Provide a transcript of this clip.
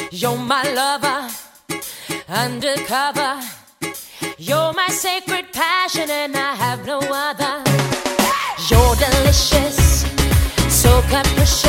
You're my lover, undercover. You're my sacred passion and I have no other. You're delicious, so capricious.